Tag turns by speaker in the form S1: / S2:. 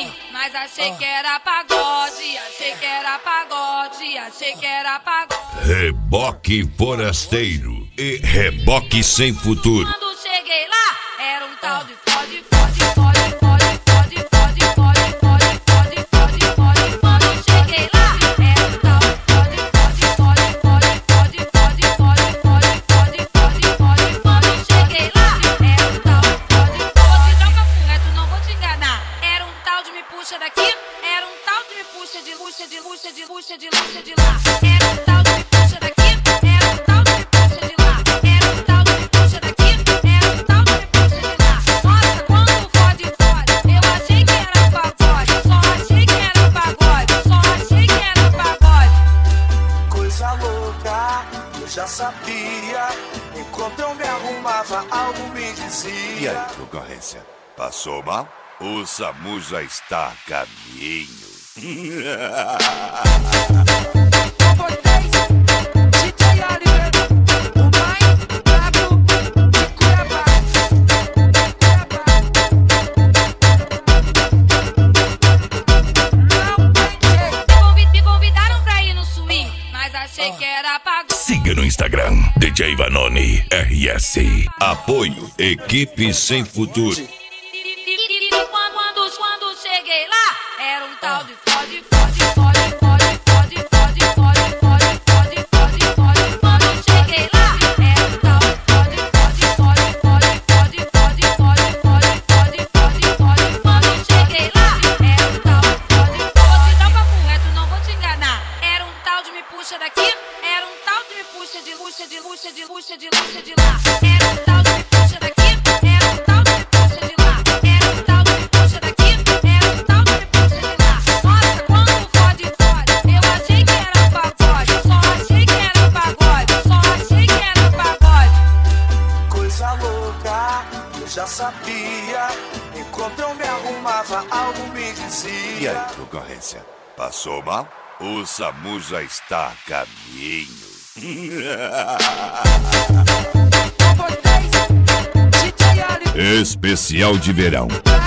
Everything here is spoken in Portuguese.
S1: swing, mas achei que era pagode, achei que era pagode, achei que era pagode.
S2: Reboque forasteiro e reboque sem futuro.
S1: Quando cheguei lá, era um tal de fode, fode, fode, fode, fode, fode, fode, fode, fode, fode, fode. Quando cheguei lá, era um tal de fode, fode, fode, fode, fode, fode, fode, fode, fode, fode, fode. Quando cheguei lá, era um tal de fode. Vou te dar um papo reto, não vou te enganar. Era um tal de me puxa daqui, era um tal de me puxa de puxa de puxa de puxa de puxa de lá. Era um tal de me puxa daqui, era um tal de me puxa de lá. Era um tal de me puxa daqui, era um tal de me puxa de lá. Nossa, quando fode, fode, eu achei que era pagode, só achei que era pagode, só achei que era pagode.
S3: Coisa louca, eu já sabia. Enquanto eu me arrumava, algo me dizia.
S2: E aí, concorrência? Passou mal? O SAMU já está a caminho.
S3: Com vocês, DJ Oliver, o mais brabo de Cuiabá. Não tem jeito.
S1: Me convidaram pra ir no swing, mas achei que era pagode.
S2: Siga no Instagram, DJ Vanoni RS. Apoio, equipe sem futuro.
S1: Quando cheguei lá, era um tal de fode, fode, fode, fode, fode, fode, fode, fode, fode, fode, fode. Quando cheguei lá, era um tal de fode, fode, fode, fode, fode, fode, fode, fode, fode, fode, fode. Quando cheguei lá, era um tal de fode. Vou te dar um papo reto, não vou te enganar. Era um tal de me puxa daqui, era um tal de me puxa de puxa de puxa de puxa de puxa de lá. Era um tal de me puxa daqui, era um tal de me puxa de lá. Era um tal de me puxa daqui, era um tal de me puxa de lá. Nossa, quando fode, fode, eu achei que era pagode, só achei que era pagode, só achei que era pagode.
S3: Coisa louca, eu já sabia. Enquanto eu me arrumava, algo me dizia.
S2: E aí, concorrência? Passou mal? O SAMU já está a caminho.
S3: Com vocês, DJ Oliver.
S2: Especial de verão.